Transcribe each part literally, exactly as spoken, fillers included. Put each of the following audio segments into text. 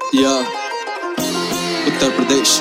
या Uttar Pradesh.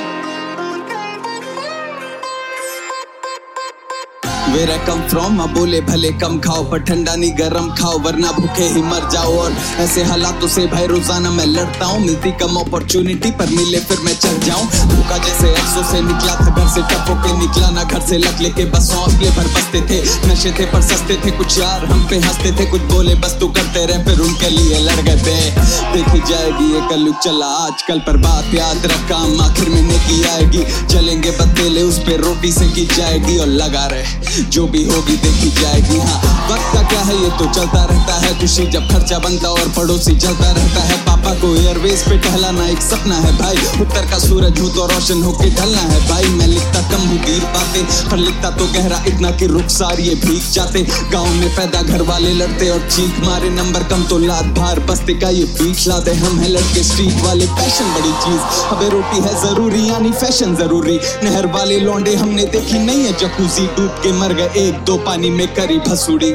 Where I come from, अब बोले भले कम खाओ पर ठंडा नहीं गरम खाओ वरना भूखे ही मर जाओ। और ऐसे हालातों से भाई रोजाना मैं लड़ता हूँ, मिलती कम अपॉर्चुनिटी पर मिले फिर मैं चल जाऊँ। भूखा जैसे अफसों से निकला था घर से, टप्पो के निकला ना घर से, लग लेके बस हौसले भर बसते थे। नशे थे पर सस्ते थे, कुछ यार हम पे हंसते थे, कुछ बोले बस तू करते रहे फिर उनके लिए लड़ गए थे। देखी जाएगी ये कलयुग चला आजकल पर बात याद रख काम आखिर में नेकी आएगी। चलेंगे बदले उस पे रोटी से की जाएगी और लगा रहे जो भी होगी देखी जाएगी। हाँ वक्त का क्या है ये तो चलता रहता है, खुशी जब खर्चा बनता और पड़ोसी चलता रहता है। पापा को एयरवेज पे टहलाना एक सपना है भाई, उत्तर का सूरज हूँ तो रोशन होके ढलना है भाई। मैं लिखता कम हूँ गिर पाते पर लिखता तो गहरा इतना कि रुखसार ये भीग जाते। गाँव में पैदा घर वाले लड़ते और चीख मारे, नंबर कम तो लात भार बस्ते का ये बीच लाते। हम है लड़के स्ट्रीट वाले, पैशन बड़ी चीज, हमें रोटी है जरूरी यानी फैशन जरूरी। नहर वाले लौंडे हमने देखी नहीं है जकूजी, डूब के मर गए एक दो पानी में करी भसूड़ी।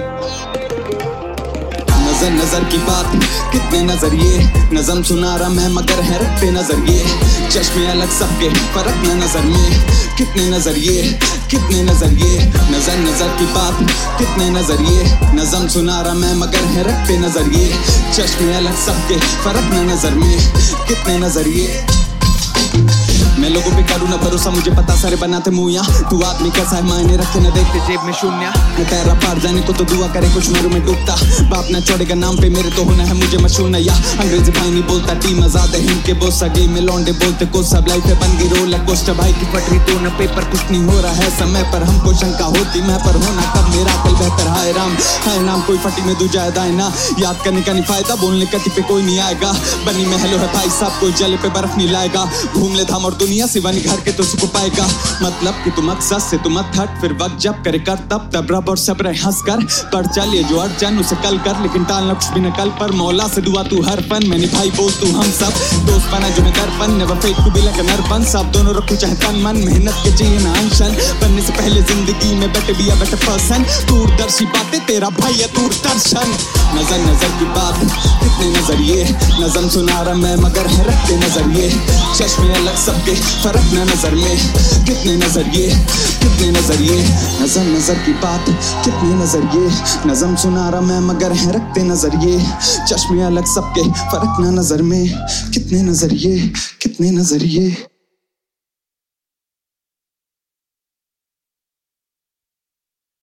नजर नजर की बात कितने नजरिए, नज़म सुना रहा मैं मगर है रखते नजरिए। चश्मे अलग सबके फर्क न नजर में, कितने नजरिए कितने नजरिए। नजर नजर की बात कितने नजरिए, नज़म सुना रहा मैं मगर है रखते नजरिए। चश्मे अलग सबके फर्क न नजर में, कितने नजरिए। मैं लोगों पे करूँ ना भरोसा, मुझे पता सारे बनाते मुँह। तू आदमी कैसा है मायने रखे न देखते जेब में शून्य। मैं पैरा पार जाने को तो दुआ करे कुछ मेरू में डूबता, बाप न छोड़ेगा नाम पे मेरे तो होना है मुझे मशहूर नया। अंग्रेजी भाई नहीं बोलता टीम आजाद है हिंद के बोस सगे में लौंडे बोलते को सब लाइफ है बन गई रोलर कोस्टर। भाई की पटरी तो न पेपर कुछ नहीं हो रहा है समय पर, हमको शंका होती मैं पर होना कब मेरा कल बेहतर। हाय राम हाय नाम कोई फटी में दू जाए दायना, याद करने का नहीं फायदा बोलने कति पे कोई नहीं आएगा। बनी में हेलो है भाई साहब कोई जले पे बर्फ नहीं लाएगा। घूम ले धाम और दुनिया सिवानी घर के तो सुख पाएगा। मतलब कि तुम मकसद से तुम मत हट, फिर वक्त जब करे कर तब तब रब और सब रहे हंस कर। पर चलिए जो अड़चन उसे कल कर, लेकिन टालना कुछ भी न कल पर। मौला से दुआ तू हर फन मैंने भाई बोल तू हम सब दोस्त बना जो मैं दर्पण never fake to be like a नरपन। सब दोनों रखो चाहे तन मन, मेहनत के चाहिए ना अनशन, बनने से पहले जिंदगी में better be a better person. दूरदर्शी बातें तेरा भाई है दूरदर्शन। नजर नजर की बात कितने नजरिए, नज़म सुना रहा मैं मगर है रखते नजरिए। चश्मे अलग सबके फर्क न नजर में, कितने नजरिए कितने नजरिए। नजर नजर की बात कितने नजरिए, नज़म सुना रहा मैं मगर है रखते नजरिए। चश्मे अलग सबके फर्क न नजर में, कितने नजरिए कितने नजरिए।